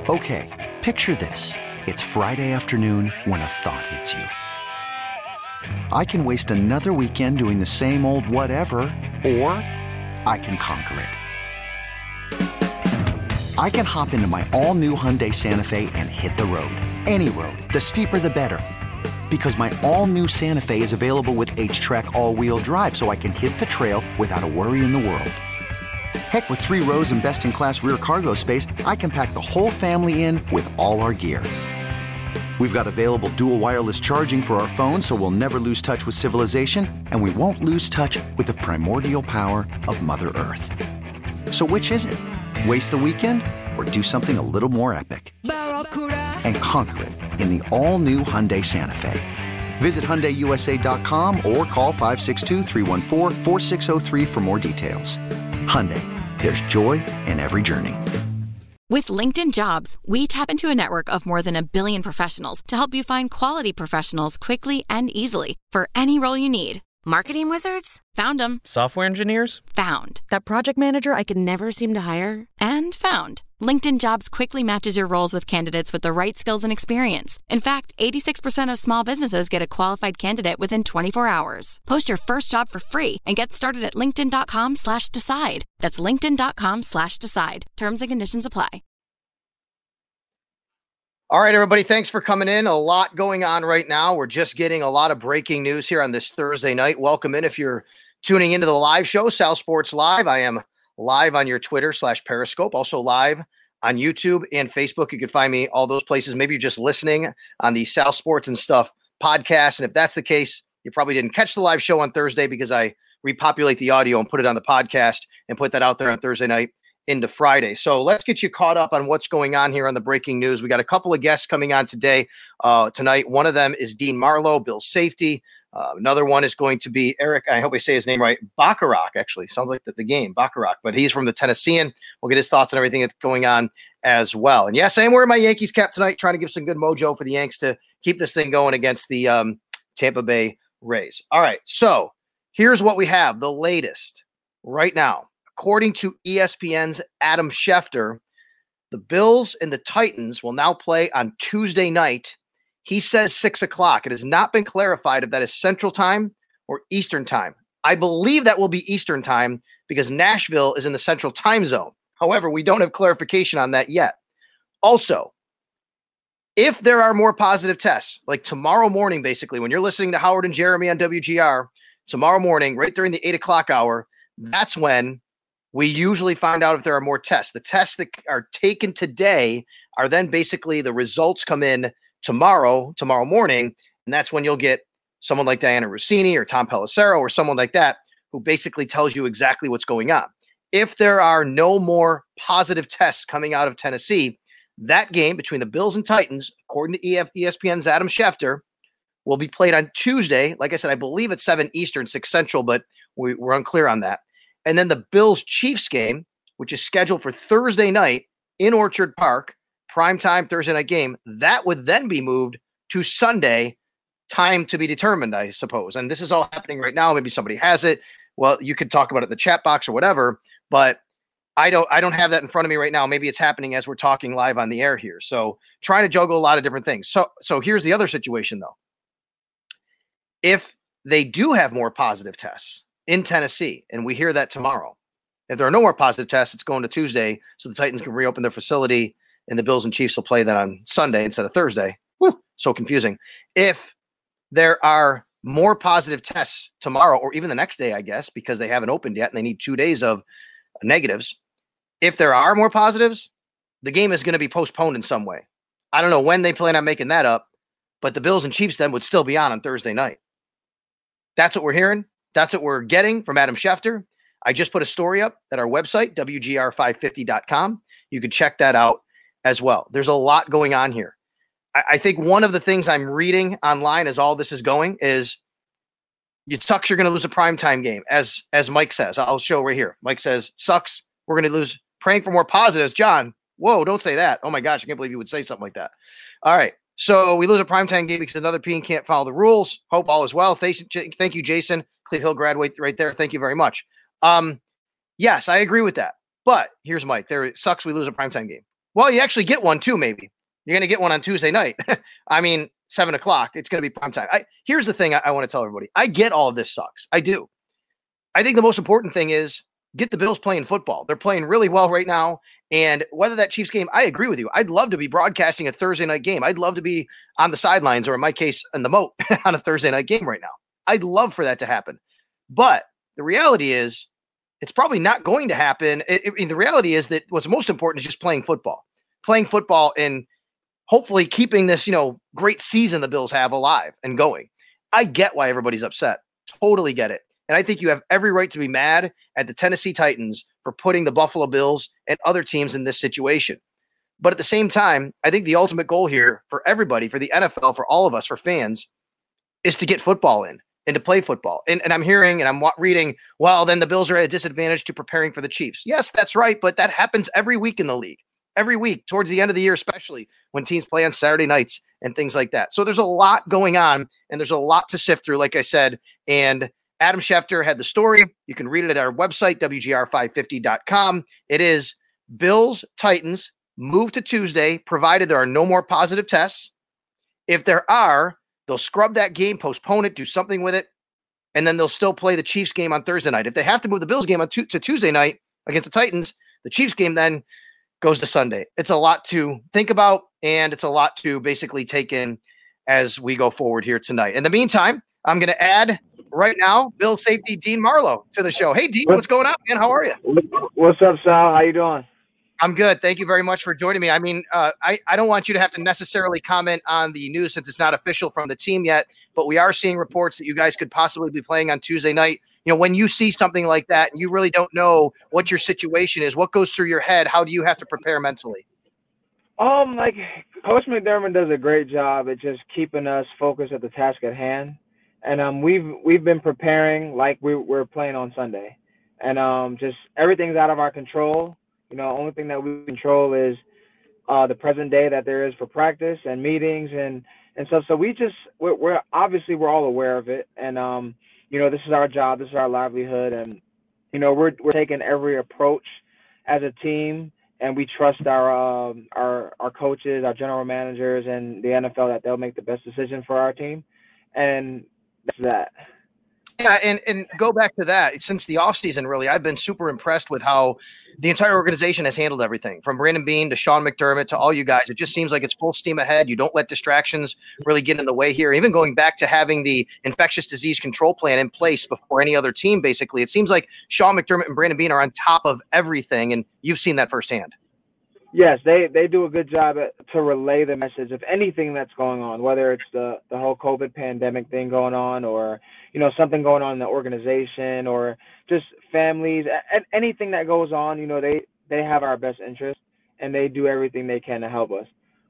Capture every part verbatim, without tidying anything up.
Okay, picture this. It's Friday afternoon when a thought hits you. I can waste another weekend doing the same old whatever, or I can conquer it. I can hop into my all-new Hyundai Santa Fe and hit the road. Any road. The steeper, the better. Because my all-new Santa Fe is available with H-Track all-wheel drive, so I can hit the trail without a worry in the world. Heck, with three rows and best-in-class rear cargo space, I can pack the whole family in with all our gear. We've got available dual wireless charging for our phones, so we'll never lose touch with civilization, and we won't lose touch with the primordial power of Mother Earth. So which is it? Waste the weekend or do something a little more epic? And conquer it in the all-new Hyundai Santa Fe. Visit Hyundai U S A dot com or call five six two, three one four, four six zero three for more details. Hyundai, there's joy in every journey. With LinkedIn Jobs, we tap into a network of more than a billion professionals to help you find quality professionals quickly and easily for any role you need. Marketing wizards? Found them. Software engineers? Found. That project manager I could never seem to hire? And found. LinkedIn Jobs quickly matches your roles with candidates with the right skills and experience. In fact, eighty-six percent of small businesses get a qualified candidate within twenty-four hours. Post your first job for free and get started at linkedin.com slash decide. That's linkedin.com slash decide. Terms and conditions apply. All right, everybody, thanks for coming in. A lot going on right now. We're just getting a lot of breaking news here on this Thursday night. Welcome in if you're tuning into the live show, Sal Sports Live. I am live on your Twitter slash Periscope, also live on YouTube and Facebook. You can find me all those places. Maybe you're just listening on the Sal Sports and Stuff podcast. And if that's the case, you probably didn't catch the live show on Thursday because I repopulate the audio and put it on the podcast and put that out there on Thursday night into Friday. So let's get you caught up on what's going on here on the breaking news. We got a couple of guests coming on today, uh, tonight. One of them is Dean Marlowe, Bill's safety. Uh, another one is going to be Eric, I hope I say his name right, Bacharach, actually. Sounds like the, the game, Bacharach. But he's from the Tennessean. We'll get his thoughts on everything that's going on as well. And yes, I am wearing my Yankees cap tonight, trying to give some good mojo for the Yanks to keep this thing going against the um, Tampa Bay Rays. All right, so here's what we have, the latest right now. According to E S P N's Adam Schefter, the Bills and the Titans will now play on Tuesday night. He says six o'clock. It has not been clarified if that is Central Time or Eastern Time. I believe that will be Eastern Time because Nashville is in the Central Time Zone. However, we don't have clarification on that yet. Also, if there are more positive tests, like tomorrow morning, basically, when you're listening to Howard and Jeremy on W G R, tomorrow morning, right during the eight o'clock hour, that's when we usually find out if there are more tests. The tests that are taken today are then basically the results come in tomorrow, tomorrow morning, and that's when you'll get someone like Diana Rossini or Tom Pelissero or someone like that who basically tells you exactly what's going on. If there are no more positive tests coming out of Tennessee, that game between the Bills and Titans, according to E S P N's Adam Schefter, will be played on Tuesday. Like I said, I believe it's seven Eastern, six Central, but we, we're unclear on that. And then the Bills-Chiefs game, which is scheduled for Thursday night in Orchard Park, primetime Thursday night game, that would then be moved to Sunday, time to be determined, I suppose. And this is all happening right now. Maybe somebody has it. Well, you could talk about it in the chat box or whatever, but I don't I don't have that in front of me right now. Maybe it's happening as we're talking live on the air here. So trying to juggle a lot of different things. So so here's the other situation, though. If they do have more positive tests in Tennessee, and we hear that tomorrow, if there are no more positive tests, it's going to Tuesday so the Titans can reopen their facility and the Bills and Chiefs will play that on Sunday instead of Thursday. Whew, so confusing. If there are more positive tests tomorrow or even the next day, I guess, because they haven't opened yet and they need two days of negatives. If there are more positives, the game is going to be postponed in some way. I don't know when they plan on making that up, but the Bills and Chiefs then would still be on on Thursday night. That's what we're hearing. That's what we're getting from Adam Schefter. I just put a story up at our website, W G R five fifty dot com. You can check that out as well. There's a lot going on here. I, I think one of the things I'm reading online as all this is going is it sucks you're going to lose a primetime game, as as Mike says. I'll show right here. Mike says, sucks, we're going to lose. Praying for more positives. John, whoa, don't say that. Oh, my gosh, I can't believe you would say something like that. All right. So we lose a primetime game because another team can't follow the rules. Hope all is well. Thank, thank you, Jason. Cleve Hill graduate right there. Thank you very much. Um, yes, I agree with that. But here's Mike. There, it sucks we lose a primetime game. Well, you actually get one too, maybe. You're going to get one on Tuesday night. I mean, seven o'clock. It's going to be prime time. I, here's the thing I, I want to tell everybody. I get all of this sucks. I do. I think the most important thing is get the Bills playing football. They're playing really well right now. And whether that Chiefs game, I agree with you. I'd love to be broadcasting a Thursday night game. I'd love to be on the sidelines, or in my case, in the moat on a Thursday night game right now. I'd love for that to happen. But the reality is it's probably not going to happen. It, it, the reality is that what's most important is just playing football, playing football and hopefully keeping this, you know, great season the Bills have alive and going. I get why everybody's upset. Totally get it. And I think you have every right to be mad at the Tennessee Titans for putting the Buffalo Bills and other teams in this situation. But at the same time, I think the ultimate goal here for everybody, for the N F L, for all of us, for fans, is to get football in and to play football. And, and I'm hearing and I'm reading, well, then the Bills are at a disadvantage to preparing for the Chiefs. Yes, that's right. But that happens every week in the league, every week towards the end of the year, especially when teams play on Saturday nights and things like that. So there's a lot going on and there's a lot to sift through, like I said. And Adam Schefter had the story. You can read it at our website, W G R five fifty dot com. It is Bills Titans move to Tuesday, provided there are no more positive tests. If there are, they'll scrub that game, postpone it, do something with it, and then they'll still play the Chiefs game on Thursday night. If they have to move the Bills game on to, to Tuesday night against the Titans, the Chiefs game then goes to Sunday. It's a lot to think about, and it's a lot to basically take in as we go forward here tonight. In the meantime, I'm going to add right now Bill safety Dean Marlowe to the show. Hey, Dean, what's going on, man? How are you? What's up, Sal? How you doing? I'm good. Thank you very much for joining me. I mean, uh, I, I don't want you to have to necessarily comment on the news since it's not official from the team yet, but we are seeing reports that you guys could possibly be playing on Tuesday night. You know, when you see something like that and you really don't know what your situation is, what goes through your head, how do you have to prepare mentally? Um, like Coach McDermott does a great job at just keeping us focused at the task at hand. And um, we've we've been preparing like we, we're playing on Sunday. And um, just everything's out of our control. You know, only thing that we control is uh, the present day that there is for practice and meetings and, and stuff. So we just, we're, we're obviously we're all aware of it. And, um, you know, this is our job, this is our livelihood. And, you know, we're, we're taking every approach as a team, and we trust our, um, our, our coaches, our general managers, and the N F L that they'll make the best decision for our team. And that's that. Yeah, and, and go back to that. Since the offseason, really, I've been super impressed with how the entire organization has handled everything, from Brandon Beane to Sean McDermott to all you guys. It just seems like it's full steam ahead. You don't let distractions really get in the way here. Even going back to having the infectious disease control plan in place before any other team, basically, it seems like Sean McDermott and Brandon Beane are on top of everything, and you've seen that firsthand. Yes, they, they do a good job at, to relay the message of anything that's going on, whether it's the, the whole COVID pandemic thing going on, or, you know, something going on in the organization, or just families, and anything that goes on. You know, they, they have our best interest, and they do everything they can to help us.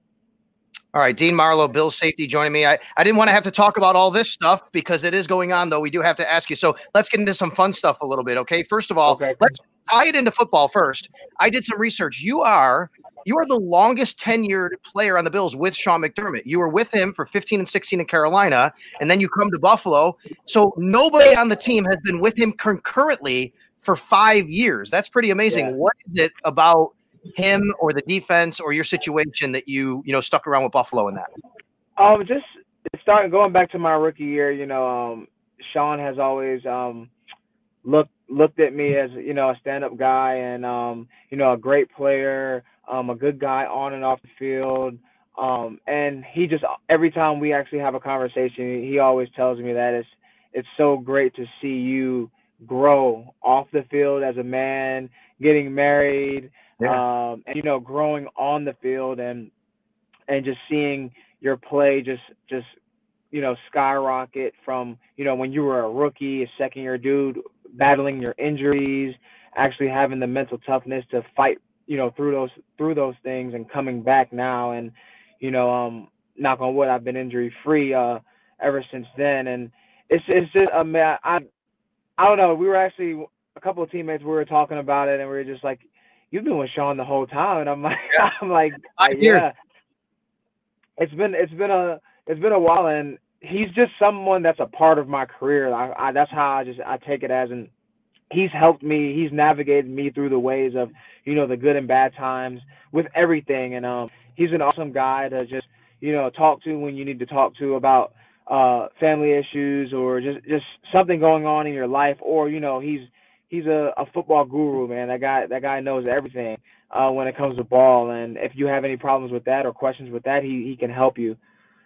All right, Dean Marlowe, Bills safety, joining me. I, I didn't want to have to talk about all this stuff because it is going on, though. We do have to ask you. So let's get into some fun stuff a little bit, okay? First of all, okay. Let's tie it into football first. I did some research. You are you are the longest tenured player on the Bills with Sean McDermott. You were with him for fifteen and sixteen in Carolina, and then you come to Buffalo. So nobody on the team has been with him concurrently for five years. That's pretty amazing. Yeah. What is it about him or the defense or your situation that you, you know, stuck around with Buffalo in that? Um, just starting going back to my rookie year, you know, um, Sean has always um, looked looked at me as, you know, a stand-up guy and, um, you know, a great player, um, a good guy on and off the field. Um, and he just, every time we actually have a conversation, he always tells me that it's, it's so great to see you grow off the field as a man, getting married, yeah. um, and, you know, growing on the field and, and just seeing your play just, just, you know, skyrocket from, you know, when you were a rookie, a second year dude, battling your injuries, actually having the mental toughness to fight, you know, through those, through those things and coming back now. And, you know, um, knock on wood, I've been injury free, uh, ever since then. And it's, it's just, I mean, I, I don't know. We were actually, a couple of teammates, we were talking about it and we were just like, you've been with Sean the whole time. And I'm like, yeah. I'm like, yeah, it's been, it's been a, it's been a while. And he's just someone that's a part of my career. I, I, that's how I just I take it as, and he's helped me. He's navigated me through the ways of, you know, the good and bad times with everything. And um, he's an awesome guy to just, you know, talk to when you need to talk to about uh, family issues or just, just something going on in your life. Or, you know, he's he's a, a football guru, man. That guy that guy knows everything uh, when it comes to ball. And if you have any problems with that or questions with that, he, he can help you.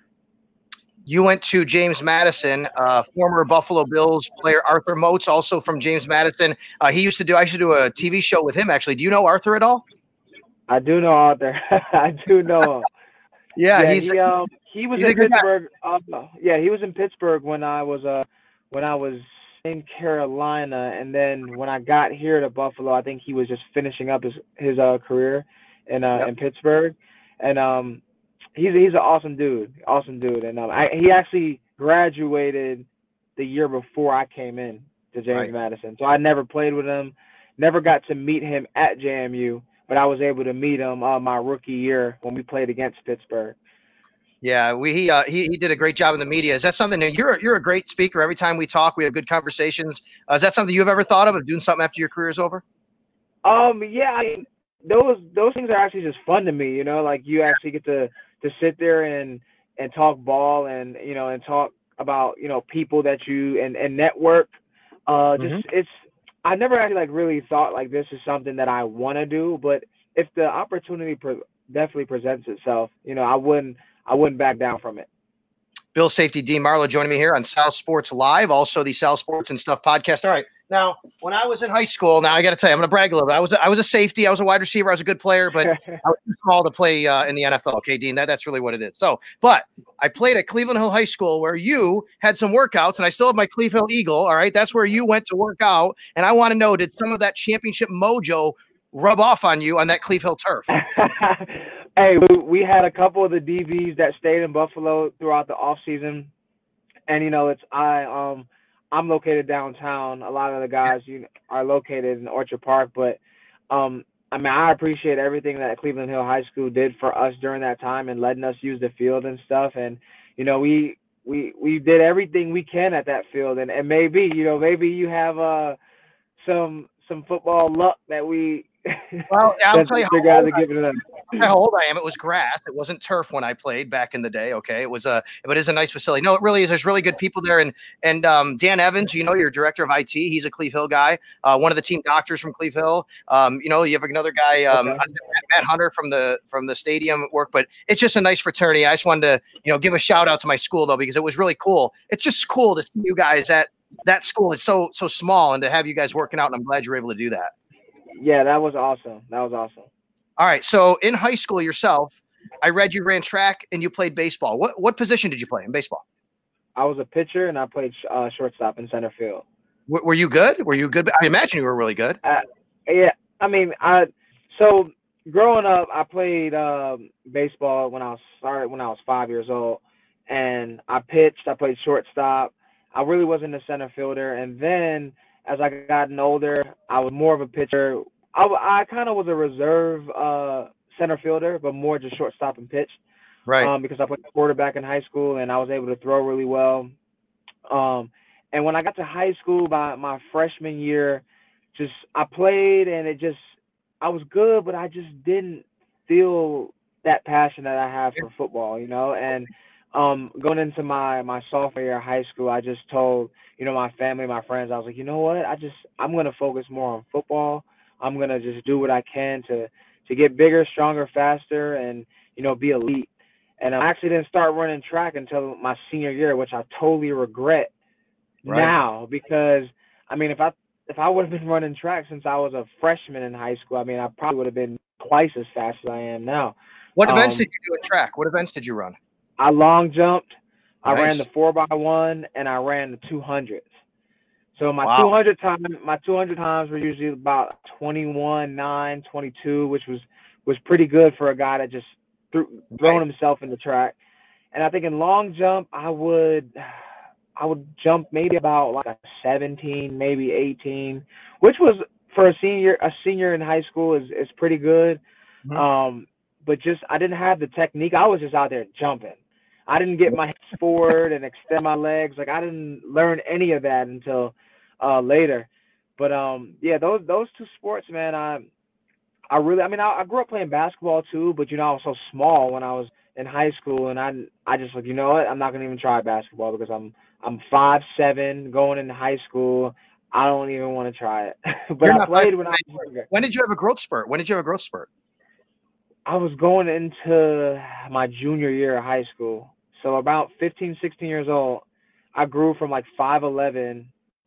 You went to James Madison, uh, former Buffalo Bills player Arthur Moats, also from James Madison. Uh, he used to do, I should do a T V show with him, actually. Do you know Arthur at all? I do know Arthur. I do know him. yeah, yeah, he's he, um, he was he's in a good Pittsburgh. Uh, yeah, he was in Pittsburgh when I was uh when I was in Carolina, and then when I got here to Buffalo, I think he was just finishing up his his uh, career in uh, yep. in Pittsburgh, and um. He's he's an awesome dude, awesome dude, and um, I, he actually graduated the year before I came in to James right. Madison. So I never played with him, never got to meet him at J M U, but I was able to meet him uh, my rookie year when we played against Pittsburgh. Yeah, we he uh, he he did a great job in the media. Is that something that you're you're a great speaker? Every time we talk, we have good conversations. Uh, is that something you've ever thought of of doing something after your career is over? Um, yeah, I mean, those those things are actually just fun to me. You know, like you actually get to. to sit there and, and talk ball and, you know, and talk about, you know, people that you and, and network. Uh, just mm-hmm. it's, I never actually like really thought like this is something that I want to do, but if the opportunity pre- definitely presents itself, you know, I wouldn't, I wouldn't back down from it. Bill safety Dean Marlowe joining me here on South Sports Live, also the South Sports and Stuff podcast. All right. Now, when I was in high school, now I got to tell you, I'm going to brag a little bit. I was, a, I was a safety. I was a wide receiver. I was a good player, but I was too small to play uh, in the N F L. Okay, Dean, that, that's really what it is. So, but I played at Cleveland Hill High School where you had some workouts, and I still have my Cleveland Hill Eagle. All right. That's where you went to work out. And I want to know, did some of that championship mojo rub off on you on that Cleveland Hill turf? Hey, we had a couple of the D Bs that stayed in Buffalo throughout the off season. And, you know, it's, I, um, I'm located downtown. A lot of the guys you know, are located in Orchard Park, but um, I mean, I appreciate everything that Cleveland Hill High School did for us during that time and letting us use the field and stuff. And you know, we we we did everything we can at that field. And, and maybe you know, maybe you have uh some some football luck that we. Well, I'll tell you how guys old, are giving it up. how old I am. It was grass. It wasn't turf when I played back in the day. Okay, it was a, but it's a nice facility. No, it really is. There's really good people there. And and um, Dan Evans, you know, your director of I T, he's a Cleve Hill guy. Uh, one of the team doctors from Cleve Hill. Um, you know, you have another guy, um, okay. Matt Hunter from the from the stadium work. But it's just a nice fraternity. I just wanted to, you know, give a shout out to my school though because it was really cool. It's just cool to see you guys at that school. It's so so small, and to have you guys working out. And I'm glad you're able to do that. Yeah, that was awesome. That was awesome. All right. So in high school yourself, I read you ran track and you played baseball. What what position did you play in baseball? I was a pitcher and I played uh, shortstop in center field. W- were you good? Were you good? I imagine you were really good. Uh, yeah. I mean, I so growing up, I played um, baseball when I was started when I was five years old, and I pitched. I played shortstop. I really wasn't a center fielder, and then as I gotten older, I was more of a pitcher. I, I kind of was a reserve uh, center fielder, but more just shortstop and pitch. Right. Um, because I played quarterback in high school and I was able to throw really well. Um, and when I got to high school by my freshman year, just I played and it just I was good, but I just didn't feel that passion that I have for football, you know. And um, going into my my sophomore year of high school, I just told you know my family, my friends, I was like, you know what, I just I'm gonna focus more on football. I'm going to just do what I can to, to get bigger, stronger, faster, and, you know, be elite. And I actually didn't start running track until my senior year, which I totally regret right. now because, I mean, if I if I would have been running track since I was a freshman in high school, I mean, I probably would have been twice as fast as I am now. What events um, did you do in track? What events did you run? I long jumped. Nice. I ran the four by one, and I ran the two hundreds. So my wow. two hundred times, my two hundred times were usually about twenty-one, nine, twenty-two, which was, was pretty good for a guy that just threw, thrown right. himself in the track. And I think in long jump, I would, I would jump maybe about like a seventeen, maybe eighteen, which was for a senior, a senior in high school is, is pretty good. Mm-hmm. Um, but just, I didn't have the technique. I was just out there jumping. I didn't get my hips forward and extend my legs. Like I didn't learn any of that until Uh, later, But um, yeah, those those two sports, man. I I really, I mean, I, I grew up playing basketball too, but you know, I was so small when I was in high school, and I I just like, you know what, I'm not gonna even try basketball because I'm I'm five seven going into high school. I don't even want to try it. But You're I not played five- when I was younger. When did you have a growth spurt? When did you have a growth spurt? I was going into my junior year of high school. So about fifteen, sixteen years old, I grew from like five eleven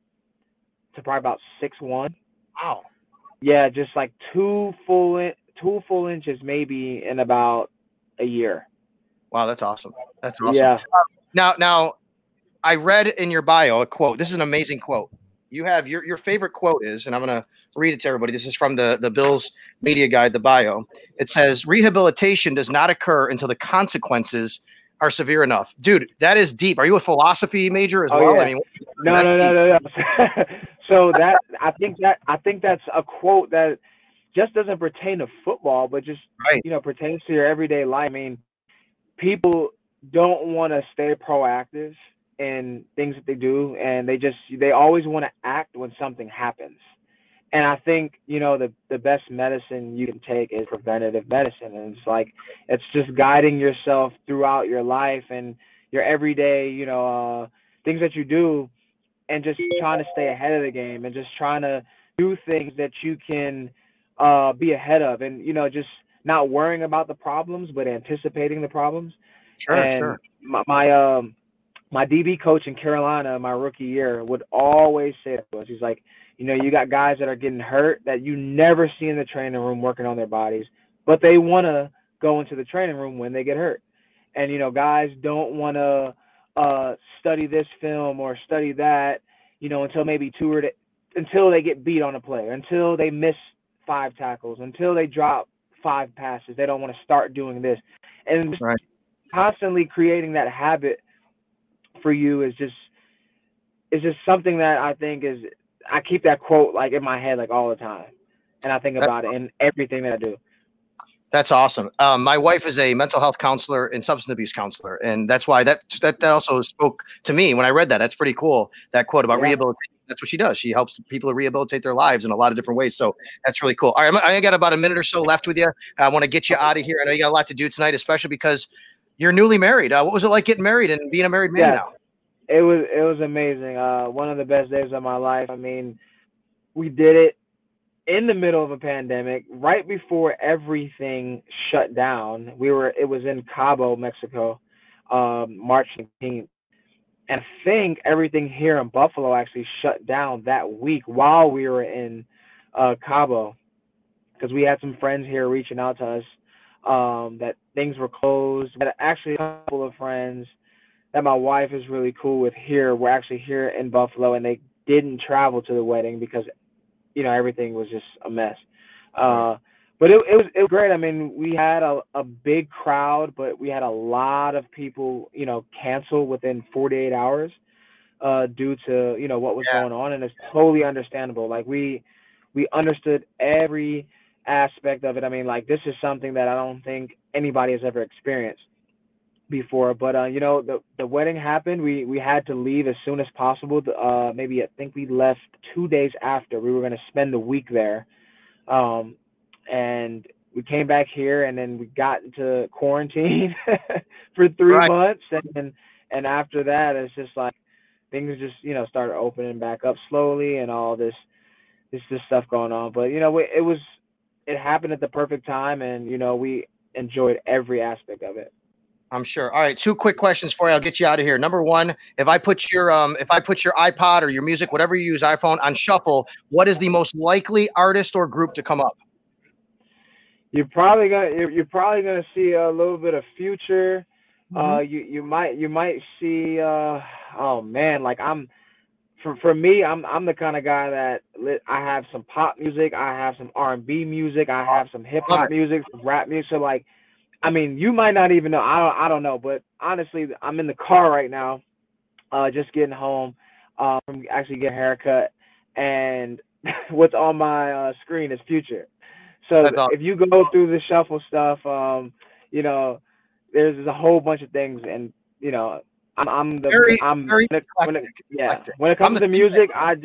to probably about six one. Wow. Yeah, just like two full in, two full inches maybe in about a year. Wow, that's awesome. That's awesome. Yeah. Now, now, I read in your bio a quote. This is an amazing quote. You have your your favorite quote is, and I'm going to read it to everybody. This is from the the Bills media guide, the bio. It says, "Rehabilitation does not occur until the consequences are severe enough." Dude, that is deep. Are you a philosophy major as Oh, well? yeah. I mean, No, no, no, no, no. So that I think that I think that's a quote that just doesn't pertain to football, but just Right. you know pertains to your everyday life. I mean, people don't want to stay proactive in things that they do, and they just they always want to act when something happens. And I think you know the the best medicine you can take is preventative medicine, and it's like it's just guiding yourself throughout your life and your everyday you know uh, things that you do, and just trying to stay ahead of the game and just trying to do things that you can uh, be ahead of, and you know just not worrying about the problems but anticipating the problems. Sure, And sure. my my, um, my D B coach in Carolina my rookie year would always say to us, he's like, you know, you got guys that are getting hurt that you never see in the training room working on their bodies, but they want to go into the training room when they get hurt. And, you know, guys don't want to uh, study this film or study that, you know, until maybe two or th- until they get beat on a play, until they miss five tackles, until they drop five passes. They don't want to start doing this. And just Right. constantly creating that habit for you is just is just something that I think is I keep that quote like in my head like all the time, and I think about it in everything that I do. That's awesome. Um, my wife is a mental health counselor and substance abuse counselor, and that's why that that that also spoke to me when I read that. That's pretty cool. That quote about Yeah. rehabilitation. That's what she does. She helps people rehabilitate their lives in a lot of different ways. So that's really cool. All right, I'm, I got about a minute or so left with you. I want to get you out of here. I know you got a lot to do tonight, especially because you're newly married. Uh, what was it like getting married and being a married man Yeah. now? It was it was amazing. Uh, one of the best days of my life. I mean, we did it in the middle of a pandemic, right before everything shut down. We were it was in Cabo, Mexico, um, March eighteenth. And I think everything here in Buffalo actually shut down that week while we were in uh, Cabo, because we had some friends here reaching out to us um, that things were closed. We had actually a couple of friends that my wife is really cool with here were actually here in Buffalo, and they didn't travel to the wedding because, you know, everything was just a mess. Uh, but it, it was it was great. I mean, we had a, a big crowd, but we had a lot of people, you know, cancel within forty-eight hours uh, due to, you know, what was Yeah. going on. And it's totally understandable. Like, we we understood every aspect of it. I mean, like, this is something that I don't think anybody has ever experienced before. But, uh, you know, the, the wedding happened. We, we had to leave as soon as possible. Uh, maybe I think we left two days after. We were going to spend the week there. Um, and we came back here, and then we got into quarantine for three Right. months. And, and after that, it's just like things just, you know, started opening back up slowly and all this, this, this stuff going on. But, you know, it, it was, it happened at the perfect time, and, you know, we enjoyed every aspect of it. I'm sure. All right, two quick questions for you. I'll get you out of here. Number one, if I put your um, if I put your iPod or your music, whatever you use, iPhone, on shuffle, what is the most likely artist or group to come up? You're probably gonna you're, you're probably gonna see a little bit of Future. Mm-hmm. Uh, you you might you might see. Uh, oh man, like I'm for for me, I'm I'm the kind of guy that li- I have some pop music, I have some R and B music, I have some hip Love hop it. music, some rap music. So like, I mean, you might not even know. I don't I don't know, but honestly, I'm in the car right now, uh, just getting home, uh, from actually getting a haircut, and what's on my uh, screen is Future. So That's awesome. if you go through the shuffle stuff, um, you know, there's a whole bunch of things, and you know, I'm, I'm the Very, I'm very when it, when it, eclectic. yeah. eclectic. When it I'm comes the to same way. music, I just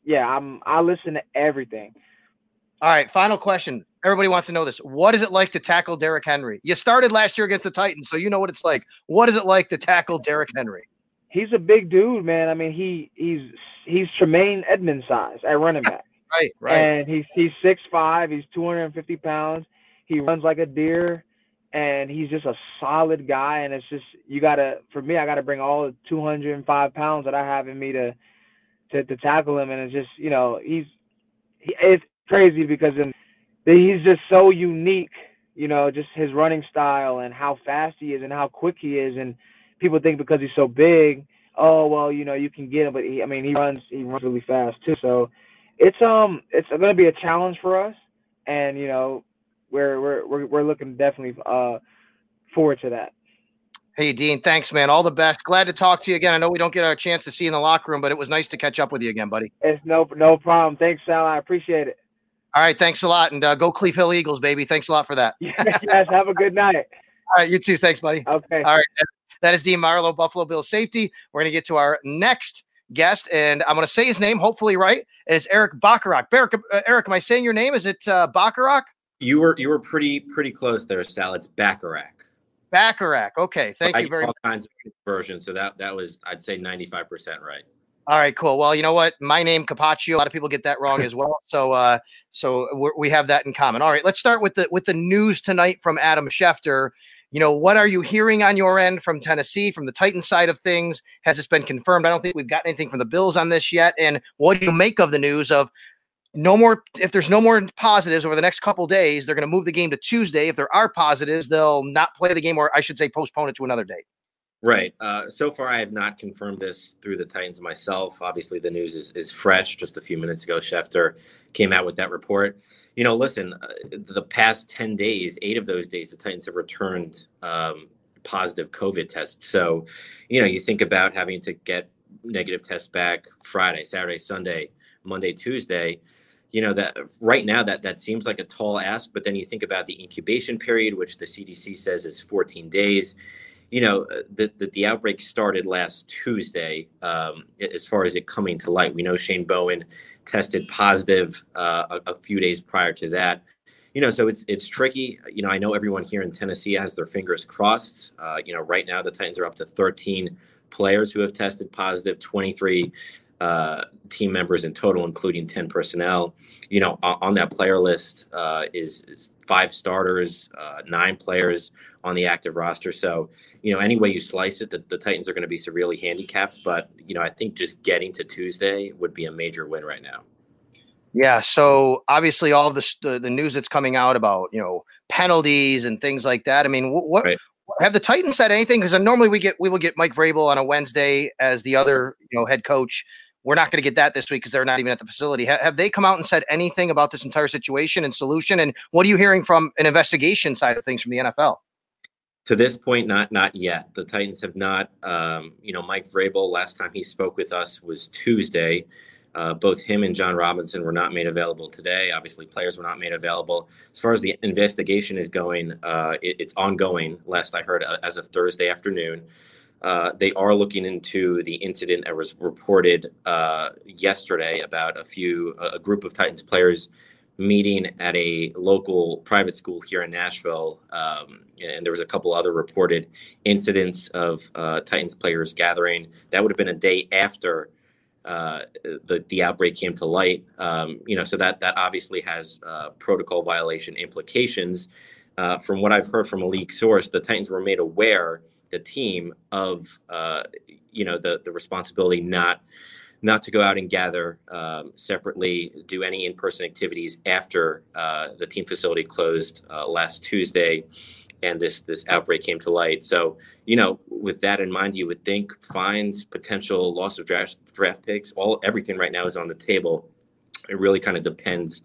yeah, I'm I listen to everything. All right, final question. Everybody wants to know this. What is it like to tackle Derrick Henry? You started last year against the Titans, so you know what it's like. What is it like to tackle Derrick Henry? He's a big dude, man. I mean, he he's he's Tremaine Edmonds size at running back. Right, right. And he's he's six five. He's two hundred fifty pounds. He runs like a deer, and he's just a solid guy. And it's just you gotta for me, I gotta bring all the two hundred five pounds that I have in me to to, to tackle him. And it's just you know he's he, it's crazy because in, he's just so unique. You know, just his running style and how fast he is and how quick he is. And people think because he's so big, oh well, you know, you can get him. But he, I mean, he runs he runs really fast too. So. It's um it's going to be a challenge for us, and you know we're we're we're, we're looking definitely uh forward to that. Hey Dean, thanks man, all the best. Glad to talk to you again. I know we don't get our chance to see you in the locker room, but it was nice to catch up with you again, buddy. It's no no problem. Thanks, Sal. I appreciate it. All right, thanks a lot, and uh, go Cleve Hill Eagles, baby. Thanks a lot for that. Yes, have a good night. All right, you too. Thanks, buddy. Okay. All right, that is Dean Marlowe, Buffalo Bills safety. We're going to get to our next guest, and I'm going to say his name, hopefully right. It's Erik Bacharach. Eric, uh, Eric, am I saying your name? Is it uh, Bacharach? You were you were pretty pretty close there, Sal. It's Bacharach. Bacharach. Okay, thank I you very all much. All kinds of versions, so that that was I'd say ninety-five percent right. All right, cool. Well, you know what? My name Capaccio. A lot of people get that wrong as well. So, uh, so we're, we have that in common. All right, let's start with the with the news tonight from Adam Schefter. You know, what are you hearing on your end from Tennessee, from the Titans side of things? Has this been confirmed? I don't think we've got anything from the Bills on this yet. And what do you make of the news of no more? If there's no more positives over the next couple of days, they're going to move the game to Tuesday. If there are positives, they'll not play the game, or I should say postpone it to another date. Right. Uh, so far, I have not confirmed this through the Titans myself. Obviously, the news is, is fresh. Just a few minutes ago, Schefter came out with that report. You know, listen, uh, the past ten days, eight of those days, the Titans have returned um, positive COVID tests. So, you know, you think about having to get negative tests back Friday, Saturday, Sunday, Monday, Tuesday. You know, that right now that that seems like a tall ask. But then you think about the incubation period, which the C D C says is fourteen days. You know, the, the, the outbreak started last Tuesday um, as far as it coming to light. We know Shane Bowen tested positive uh, a, a few days prior to that. You know, so it's it's tricky. You know, I know everyone here in Tennessee has their fingers crossed. Uh, you know, right now the Titans are up to thirteen players who have tested positive, twenty-three uh, team members in total, including ten personnel. You know, on, on that player list uh, is, is five starters, uh, nine players on the active roster. So, you know, any way you slice it, the, the Titans are going to be severely handicapped. But, you know, I think just getting to Tuesday would be a major win right now. Yeah. So obviously all of the, the, the news that's coming out about, you know, penalties and things like that. I mean, what, what right. have the Titans said anything? Because normally we get, we will get Mike Vrabel on a Wednesday as the other, you know, head coach. We're not going to get that this week because they're not even at the facility. Ha- have they come out and said anything about this entire situation and solution? And what are you hearing from an investigation side of things from the N F L? To this point, not not yet. The Titans have not, um, you know, Mike Vrabel, last time he spoke with us was Tuesday. Uh, both him and John Robinson were not made available today. Obviously, players were not made available. As far as the investigation is going, uh, it, it's ongoing, last I heard, uh, as of Thursday afternoon. Uh, they are looking into the incident that was reported uh, yesterday about a few, a group of Titans players meeting at a local private school here in Nashville. Um, and there was a couple other reported incidents of uh, Titans players gathering. That would have been a day after uh, the, the outbreak came to light. Um, you know, so that, that obviously has uh, protocol violation implications. Uh, from what I've heard from a leak source, the Titans were made aware, the team, of, uh, you know, the, the responsibility not not to go out and gather um, separately, do any in-person activities after uh, the team facility closed uh, last Tuesday and this this outbreak came to light. So, you know, with that in mind, you would think fines, potential loss of draft, draft picks, all everything right now is on the table. It really kind of depends,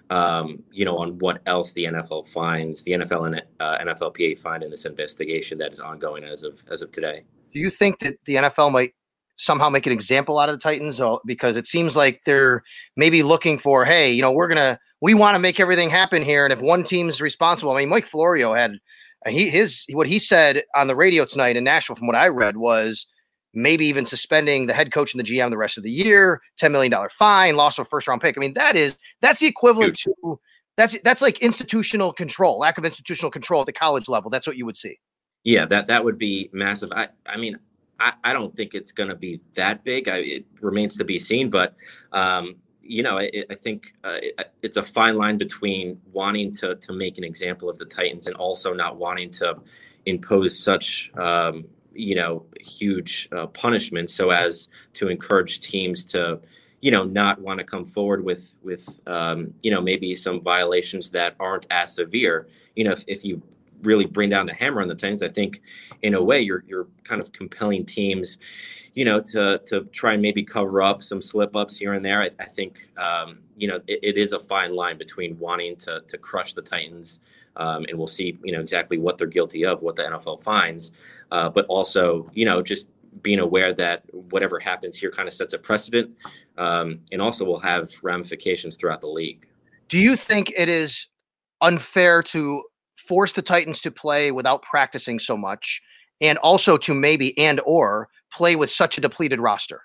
um, you know, on what else the N F L finds, the N F L and uh, N F L P A find in this investigation that is ongoing as of as of today. Do you think that the N F L might somehow make an example out of the Titans? Because it seems like they're maybe looking for, hey, you know, we're going to, we want to make everything happen here. And if one team's responsible, I mean, Mike Florio had, he, his, what he said on the radio tonight in Nashville, from what I read, was maybe even suspending the head coach and the G M the rest of the year, ten million dollars fine, loss of a first round pick. I mean, that is, that's the equivalent Huge. to, that's, that's like institutional control, lack of institutional control at the college level. That's what you would see. Yeah, that, that would be massive. I, I mean, I, I don't think it's going to be that big. I, it remains to be seen, but, um, you know, I, I think uh, it, it's a fine line between wanting to to make an example of the Titans and also not wanting to impose such, um, you know, huge uh, punishment so as to encourage teams to, you know, not want to come forward with, with um, you know, maybe some violations that aren't as severe. You know, if, if you really bring down the hammer on the Titans, I think in a way you're you're kind of compelling teams, you know, to to try and maybe cover up some slip ups here and there. I, I think, um, you know, it, it is a fine line between wanting to to crush the Titans, um, and we'll see, you know, exactly what they're guilty of, what the N F L finds, uh, but also, you know, just being aware that whatever happens here kind of sets a precedent, um, and also will have ramifications throughout the league. Do you think it is unfair to force the Titans to play without practicing so much, and also to maybe and or play with such a depleted roster?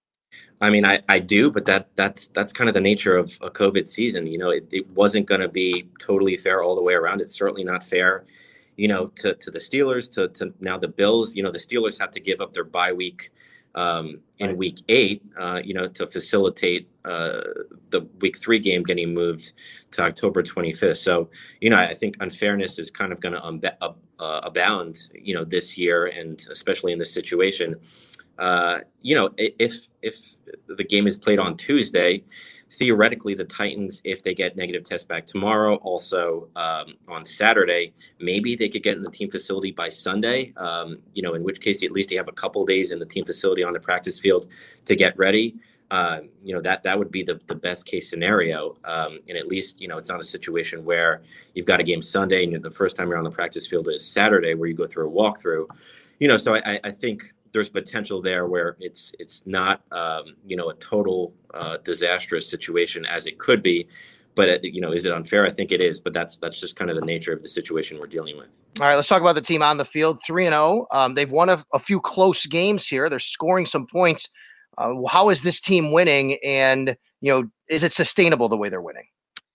I mean, I, I do, but that that's that's kind of the nature of a COVID season. You know, it, it wasn't going to be totally fair all the way around. It's certainly not fair, you know, to, to the Steelers, to, to now the Bills. You know, the Steelers have to give up their bye week um, in right. week eight, uh, you know, to facilitate uh, the week three game getting moved to October twenty-fifth. So, you know, I think unfairness is kind of going to unba- uh, abound, you know, this year, and especially in this situation. Uh, you know, if if the game is played on Tuesday, theoretically, the Titans, if they get negative tests back tomorrow, also um, on Saturday, maybe they could get in the team facility by Sunday, um, you know, in which case at least you have a couple days in the team facility on the practice field to get ready. Uh, you know, that that would be the, the best case scenario. Um, and at least, you know, it's not a situation where you've got a game Sunday and the first time you're on the practice field is Saturday where you go through a walkthrough. You know, so I, I think there's potential there where it's it's not, um, you know, a total uh, disastrous situation as it could be. But, it, you know, is it unfair? I think it is. But that's that's just kind of the nature of the situation we're dealing with. All right, let's talk about the team on the field. three and oh. Um, they've won a, a few close games here. They're scoring some points. Uh, how is this team winning? And, you know, is it sustainable the way they're winning?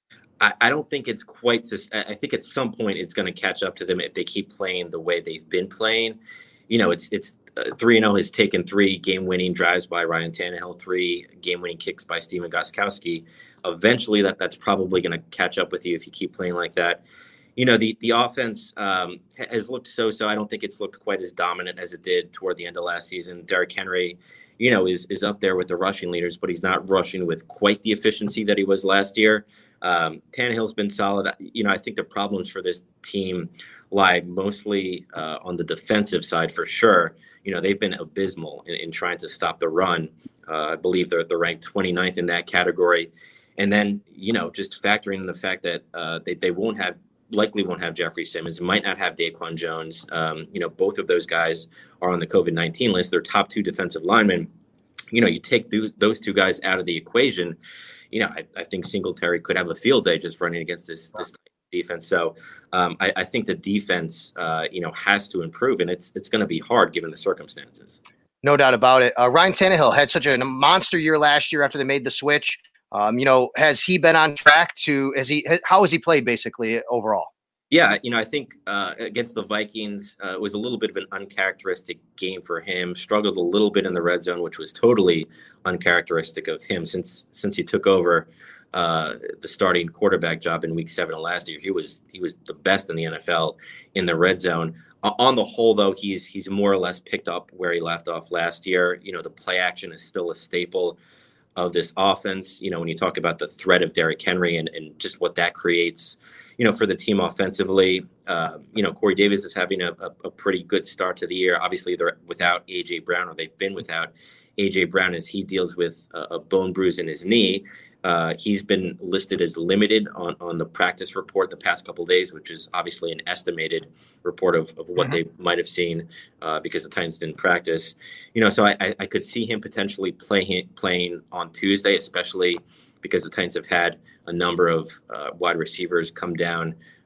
I, I don't think it's quite. I think at some point it's going to catch up to them if they keep playing the way they've been playing. You know, it's it's. three and oh has taken three game-winning drives by Ryan Tannehill, three game-winning kicks by Steven Gostkowski. Eventually, that that's probably going to catch up with you if you keep playing like that. You know, the the offense um, has looked so-so. I don't think it's looked quite as dominant as it did toward the end of last season. Derrick Henry, you know, is is up there with the rushing leaders, but he's not rushing with quite the efficiency that he was last year. Um, Tannehill's been solid. You know, I think the problems for this team lie mostly uh, on the defensive side for sure. You know, they've been abysmal in, in trying to stop the run. Uh, I believe they're, they're ranked twenty-ninth in that category. And then, you know, just factoring in the fact that uh, they, they won't have, likely won't have Jeffrey Simmons, might not have Daquan Jones. Um, you know, both of those guys are on the COVID nineteen list. They're top two defensive linemen. You know, you take those, those two guys out of the equation, you know, I, I think Singletary could have a field day just running against this, this defense. So um, I, I think the defense, uh, you know, has to improve, and it's it's going to be hard given the circumstances. No doubt about it. Uh, Ryan Tannehill had such a monster year last year after they made the switch. Um, you know, has he been on track to, has he, how has he played basically overall? Yeah, you know, I think uh, against the Vikings, uh, it was a little bit of an uncharacteristic game for him. Struggled a little bit in the red zone, which was totally uncharacteristic of him since since he took over uh, the starting quarterback job in Week Seven of last year. He was he was the best in the N F L in the red zone. Uh, on the whole, though, he's he's more or less picked up where he left off last year. You know, the play action is still a staple of this offense. You know, when you talk about the threat of Derrick Henry and, and just what that creates, you know, for the team offensively, uh, you know, Corey Davis is having a, a, a pretty good start to the year. Obviously, they're without A J Brown, or they've been without A J Brown as he deals with a, a bone bruise in his knee. Uh, he's been listed as limited on, on the practice report the past couple of days, which is obviously an estimated report of, of what mm-hmm. they might have seen uh, because the Titans didn't practice. You know, so I, I could see him potentially play, playing on Tuesday, especially because the Titans have had a number of uh, wide receivers come down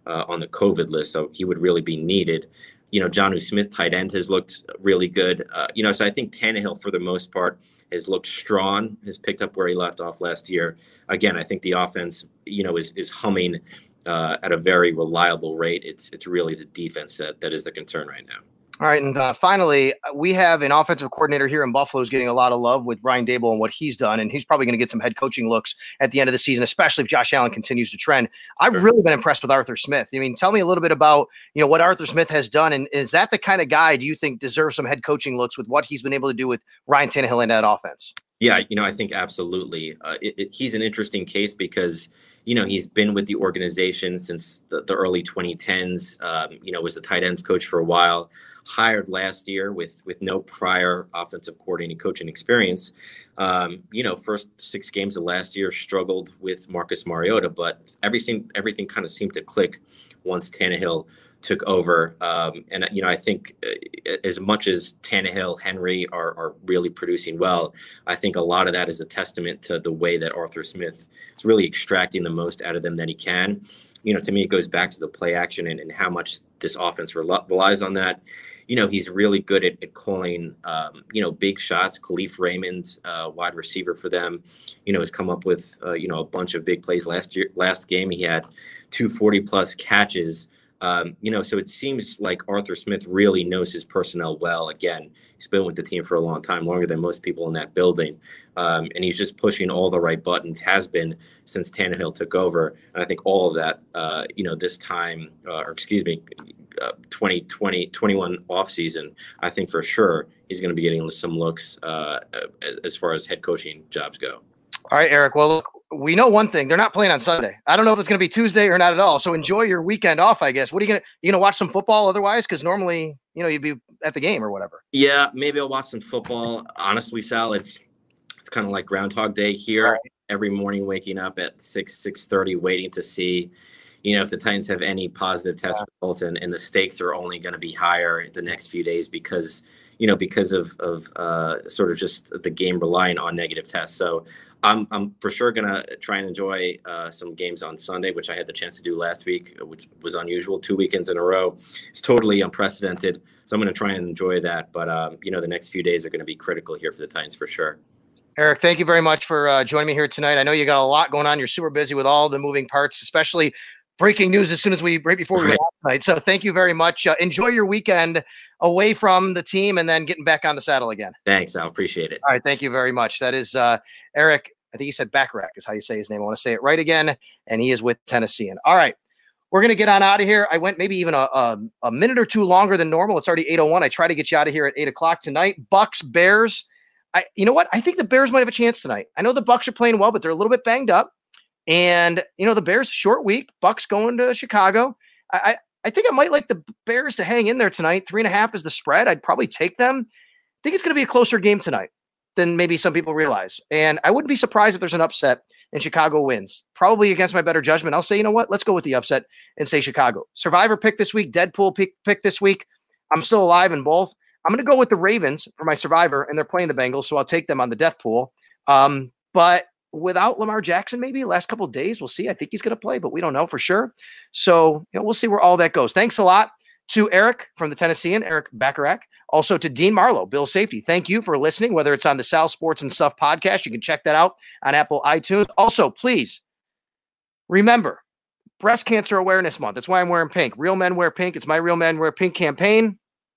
uh, on the COVID list, so he would really be needed. You know, Jonnu Smith, tight end, has looked really good. Uh, you know, so I think Tannehill, for the most part, has looked strong, has picked up where he left off last year. Again, I think the offense, you know, is is humming uh, at a very reliable rate. It's it's really the defense that that is the concern right now. All right, and uh, finally, we have an offensive coordinator here in Buffalo who's getting a lot of love with Brian Daboll and what he's done, and he's probably going to get some head coaching looks at the end of the season, especially if Josh Allen continues to trend. I've Sure. really been impressed with Arthur Smith. I mean, tell me a little bit about, you know, what Arthur Smith has done, and is that the kind of guy do you think deserves some head coaching looks with what he's been able to do with Ryan Tannehill in that offense? Yeah, you know, I think absolutely. Uh, it, it, he's an interesting case because, you know, he's been with the organization since the, the early twenty tens, um, you know, was the tight ends coach for a while, hired last year with with no prior offensive coordinating coaching experience. Um, you know, first six games of last year struggled with Marcus Mariota, but everything, everything kind of seemed to click once Tannehill took over. Um, and, you know, I think uh, as much as Tannehill, Henry are, are really producing well, I think a lot of that is a testament to the way that Arthur Smith is really extracting the most out of them that he can. You know, to me, it goes back to the play action and, and how much this offense rel- relies on that. You know, he's really good at, at calling, um, you know, big shots. Khalif Raymond, uh, wide receiver for them, you know, has come up with, uh, you know, a bunch of big plays last year. Last game, he had two forty plus catches. Um, you know, so it seems like Arthur Smith really knows his personnel well. Again, he's been with the team for a long time, longer than most people in that building. Um, and he's just pushing all the right buttons, has been since Tannehill took over. And I think all of that, uh, you know, this time, uh, or excuse me, uh, twenty twenty, twenty-one offseason, I think for sure he's going to be getting some looks uh, as far as head coaching jobs go. All right, Eric. Well, look, we know one thing. They're not playing on Sunday. I don't know if it's going to be Tuesday or not at all. So enjoy your weekend off, I guess. What are you going to, you going to watch some football otherwise? Because normally, you know, you'd be at the game or whatever. Yeah, maybe I'll watch some football. Honestly, Sal, it's it's kind of like Groundhog Day here. Right. Every morning waking up at six, six thirty, waiting to see, you know, if the Titans have any positive test yeah. results, and, and the stakes are only going to be higher the next few days because, you know, because of, of uh, sort of just the game relying on negative tests. So I'm I'm for sure going to try and enjoy uh, some games on Sunday, which I had the chance to do last week, which was unusual. Two weekends in a row. It's totally unprecedented. So I'm going to try and enjoy that. But, um, you know, the next few days are going to be critical here for the Titans for sure. Eric, thank you very much for uh, joining me here tonight. I know you got a lot going on. You're super busy with all the moving parts, especially breaking news as soon as we right before we right. go out tonight. So thank you very much. Uh, enjoy your weekend away from the team and then getting back on the saddle again. Thanks. I appreciate it. All right. Thank you very much. That is uh, Eric. I think he said Bacharach is how you say his name. I want to say it right again. And he is with Tennessean. All right. We're going to get on out of here. I went maybe even a, a, a minute or two longer than normal. It's already eight oh one. I try to get you out of here at eight o'clock tonight. Bucks, Bears. I, you know what? I think the Bears might have a chance tonight. I know the Bucks are playing well, but they're a little bit banged up. And, you know, the Bears, short week. Bucks going to Chicago. I, I, I think I might like the Bears to hang in there tonight. Three and a half is the spread. I'd probably take them. I think it's going to be a closer game tonight than maybe some people realize. And I wouldn't be surprised if there's an upset and Chicago wins. Probably against my better judgment. I'll say, you know what? Let's go with the upset and say Chicago. Survivor pick this week. Deadpool pick, pick this week. I'm still alive in both. I'm going to go with the Ravens for my Survivor, and they're playing the Bengals, so I'll take them on the death pool. Um, but without Lamar Jackson, maybe last couple of days, we'll see. I think he's going to play, but we don't know for sure. So, you know, we'll see where all that goes. Thanks a lot to Eric from the Tennessean, Eric Bacharach. Also to Dean Marlowe, Bill Safety. Thank you for listening, whether it's on the Sal Sports and Stuff podcast. You can check that out on Apple iTunes. Also, please remember, Breast Cancer Awareness Month. That's why I'm wearing pink. Real Men Wear Pink. It's my Real Men Wear Pink campaign.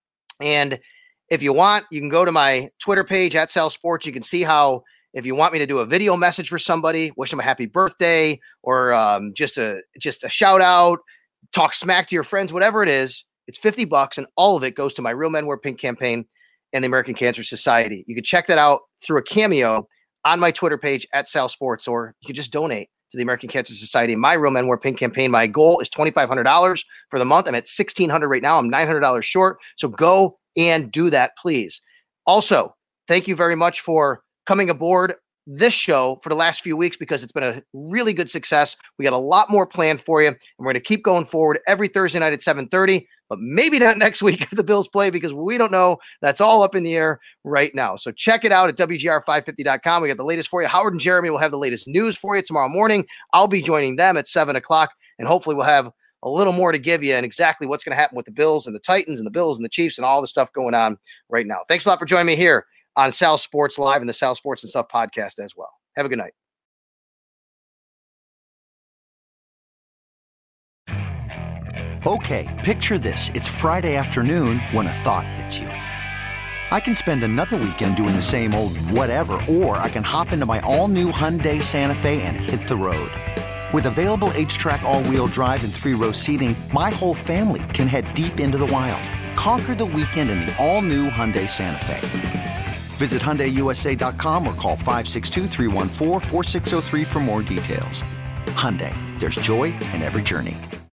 And if you want, you can go to my Twitter page at Sal Sports. You can see how, if you want me to do a video message for somebody, wish them a happy birthday, or um, just a just a shout out, talk smack to your friends, whatever it is, it's fifty bucks, and all of it goes to my Real Men Wear Pink campaign and the American Cancer Society. You can check that out through a Cameo on my Twitter page at Sal Sports, or you can just donate to the American Cancer Society. My Real Men Wear Pink campaign. My goal is twenty-five hundred dollars for the month. I'm at sixteen hundred dollars right now. I'm nine hundred dollars short. So go and do that, please. Also, thank you very much for coming aboard this show for the last few weeks, because it's been a really good success. We got a lot more planned for you, and we're going to keep going forward every Thursday night at seven thirty, but maybe not next week if the Bills play, because we don't know. That's all up in the air right now. So check it out at W G R five fifty dot com. We got the latest for you. Howard and Jeremy will have the latest news for you tomorrow morning. I'll be joining them at seven o'clock, and hopefully we'll have a little more to give you and exactly what's going to happen with the Bills and the Titans and the Bills and the Chiefs and all the stuff going on right now. Thanks a lot for joining me here on Sal Sports Live and the Sal Sports and Stuff podcast as well. Have a good night. Okay, picture this. It's Friday afternoon when a thought hits you. I can spend another weekend doing the same old whatever, or I can hop into my all-new Hyundai Santa Fe and hit the road. With available H-Track all-wheel drive and three-row seating, my whole family can head deep into the wild. Conquer the weekend in the all-new Hyundai Santa Fe. Visit Hyundai U S A dot com or call five six two, three one four, four six zero three for more details. Hyundai, there's joy in every journey.